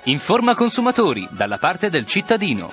Informa consumatori, dalla parte del cittadino.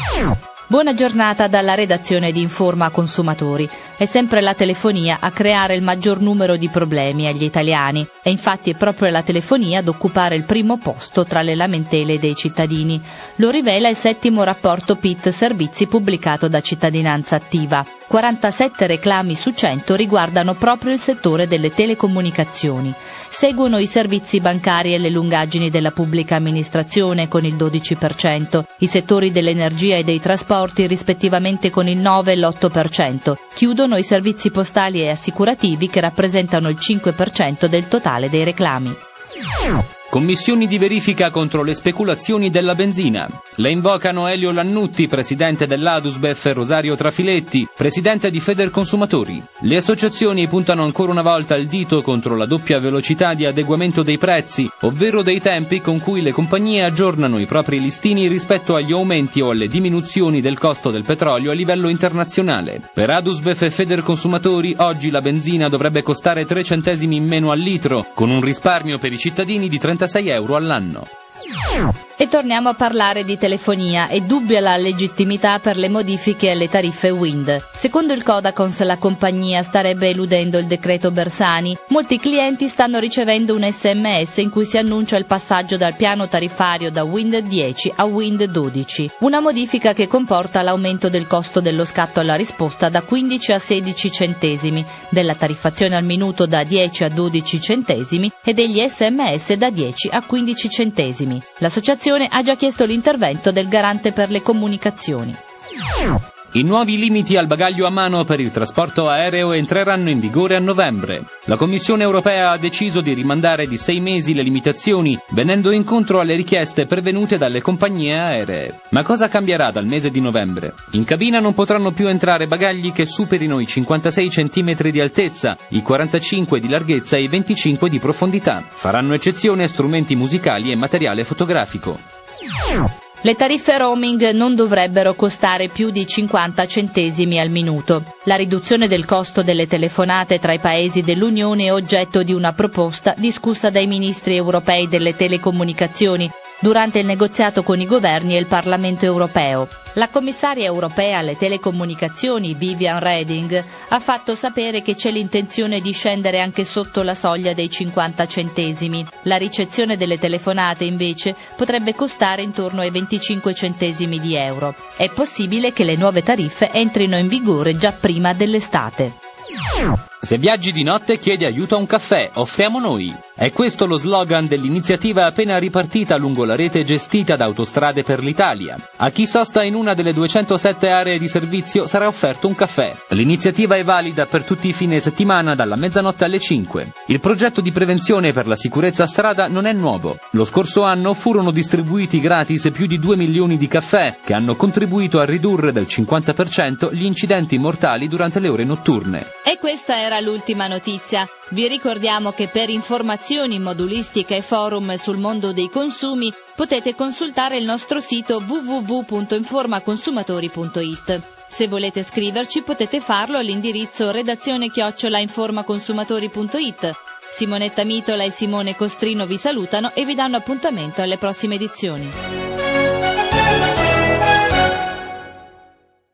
Buona giornata dalla redazione di Informa Consumatori. È sempre la telefonia a creare il maggior numero di problemi agli italiani e infatti è proprio la telefonia ad occupare il primo posto tra le lamentele dei cittadini. Lo rivela il 7° rapporto PIT Servizi pubblicato da Cittadinanza Attiva. 47 reclami su 100 riguardano proprio il settore delle telecomunicazioni. Seguono i servizi bancari e le lungaggini della pubblica amministrazione con il 12%, i settori dell'energia e dei trasporti rispettivamente con il 9 e l'8%. Chiudono i servizi postali e assicurativi che rappresentano il 5% del totale dei reclami. Commissioni di verifica contro le speculazioni della benzina. Le invocano Elio Lannutti, presidente dell'Adusbef, e Rosario Trafiletti, presidente di Federconsumatori. Le associazioni puntano ancora una volta il dito contro la doppia velocità di adeguamento dei prezzi, ovvero dei tempi con cui le compagnie aggiornano i propri listini rispetto agli aumenti o alle diminuzioni del costo del petrolio a livello internazionale. Per Adusbef e Federconsumatori oggi la benzina dovrebbe costare 3 centesimi in meno al litro, con un risparmio per i cittadini di 36 euro all'anno. E torniamo a parlare di telefonia. È dubbia la legittimità per le modifiche alle tariffe Wind. Secondo il Codacons la compagnia starebbe eludendo il decreto Bersani. Molti clienti stanno ricevendo un SMS in cui si annuncia il passaggio dal piano tariffario da Wind 10 a Wind 12. Una modifica che comporta l'aumento del costo dello scatto alla risposta da 15 a 16 centesimi, della tariffazione al minuto da 10 a 12 centesimi e degli SMS da 10 a 15 centesimi. L'associazione ha già chiesto l'intervento del Garante per le comunicazioni. I nuovi limiti al bagaglio a mano per il trasporto aereo entreranno in vigore a novembre. La Commissione europea ha deciso di rimandare di 6 mesi le limitazioni, venendo incontro alle richieste pervenute dalle compagnie aeree. Ma cosa cambierà dal mese di novembre? In cabina non potranno più entrare bagagli che superino i 56 cm di altezza, i 45 di larghezza e i 25 di profondità. Faranno eccezione strumenti musicali e materiale fotografico. Le tariffe roaming non dovrebbero costare più di 50 centesimi al minuto. La riduzione del costo delle telefonate tra i paesi dell'Unione è oggetto di una proposta discussa dai ministri europei delle telecomunicazioni durante il negoziato con i governi e il Parlamento europeo. La commissaria europea alle telecomunicazioni, Viviane Reding, ha fatto sapere che c'è l'intenzione di scendere anche sotto la soglia dei 50 centesimi. La ricezione delle telefonate, invece, potrebbe costare intorno ai 25 centesimi di euro. È possibile che le nuove tariffe entrino in vigore già prima dell'estate. Se viaggi di notte chiedi aiuto a un caffè, offriamo noi. È questo lo slogan dell'iniziativa appena ripartita lungo la rete gestita da Autostrade per l'Italia. A chi sosta in una delle 207 aree di servizio sarà offerto un caffè. L'iniziativa è valida per tutti i fine settimana dalla mezzanotte alle 5. Il progetto di prevenzione per la sicurezza a strada non è nuovo. Lo scorso anno furono distribuiti gratis più di 2 milioni di caffè che hanno contribuito a ridurre del 50% gli incidenti mortali durante le ore notturne. E questa era l'ultima notizia. Vi ricordiamo che per informazioni, modulistica e forum sul mondo dei consumi potete consultare il nostro sito www.informaconsumatori.it. Se volete scriverci potete farlo all'indirizzo redazione@informaconsumatori.it. Simonetta Mitola e Simone Costrino vi salutano e vi danno appuntamento alle prossime edizioni.